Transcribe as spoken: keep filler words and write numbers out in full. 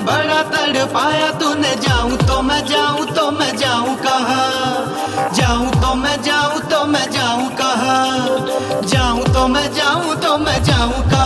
बड़ा तड़पाया तूने, जाऊं तो मैं जाऊं तो मैं जाऊं कहाँ, जाऊं तो मैं जाऊं तो मैं जाऊं कहाँ, जाऊं तो मैं जाऊं तो मैं जाऊं कहाँ।